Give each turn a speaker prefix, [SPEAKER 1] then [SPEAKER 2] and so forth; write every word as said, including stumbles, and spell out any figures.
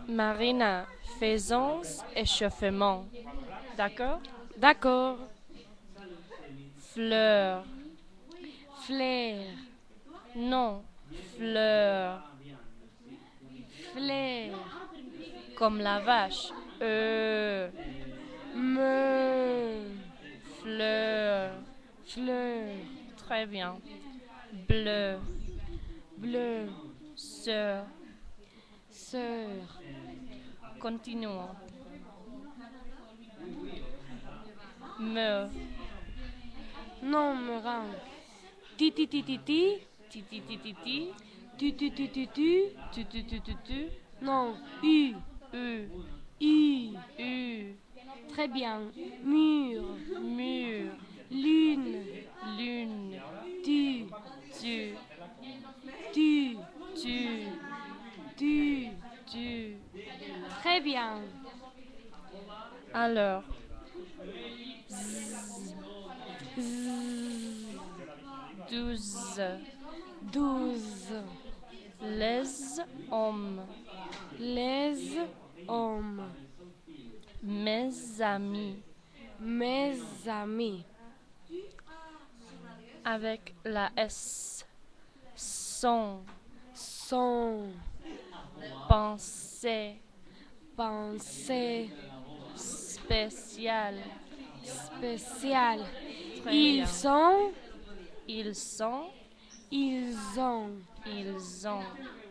[SPEAKER 1] Marina, faisons échauffement. D'accord?
[SPEAKER 2] D'accord.
[SPEAKER 1] Fleur.
[SPEAKER 2] Flair.
[SPEAKER 1] Non, fleur.
[SPEAKER 2] Flair.
[SPEAKER 1] Comme la vache. Euh.
[SPEAKER 2] Me.
[SPEAKER 1] Fleur.
[SPEAKER 2] Fleur.
[SPEAKER 1] Très bien. Bleu.
[SPEAKER 2] Bleu.
[SPEAKER 1] Sœur.
[SPEAKER 2] Sœur.
[SPEAKER 1] Continuons. Me.
[SPEAKER 2] Non, me rend. Ti ti ti ti ti.
[SPEAKER 1] Ti ti ti ti ti.
[SPEAKER 2] Tu tu tu tu tu.
[SPEAKER 1] Tu tu tu tu tu.
[SPEAKER 2] Non. U.
[SPEAKER 1] U.
[SPEAKER 2] U.
[SPEAKER 1] U.
[SPEAKER 2] Très bien. Mur.
[SPEAKER 1] Mur.
[SPEAKER 2] Lune.
[SPEAKER 1] Lune.
[SPEAKER 2] Tu.
[SPEAKER 1] Tu.
[SPEAKER 2] Tu.
[SPEAKER 1] Tu.
[SPEAKER 2] Tu.
[SPEAKER 1] Tu.
[SPEAKER 2] Très bien.
[SPEAKER 1] Alors. Douze.
[SPEAKER 2] Douze.
[SPEAKER 1] Les hommes.
[SPEAKER 2] Les hommes.
[SPEAKER 1] Mes amis.
[SPEAKER 2] Mes amis.
[SPEAKER 1] Avec la S. Sont.
[SPEAKER 2] Sont.
[SPEAKER 1] Pensée.
[SPEAKER 2] Pensées.
[SPEAKER 1] Spécial.
[SPEAKER 2] Spéciales.
[SPEAKER 1] Très
[SPEAKER 2] Ils
[SPEAKER 1] bien.
[SPEAKER 2] sont.
[SPEAKER 1] Ils sont.
[SPEAKER 2] Ils ont.
[SPEAKER 1] Ils ont.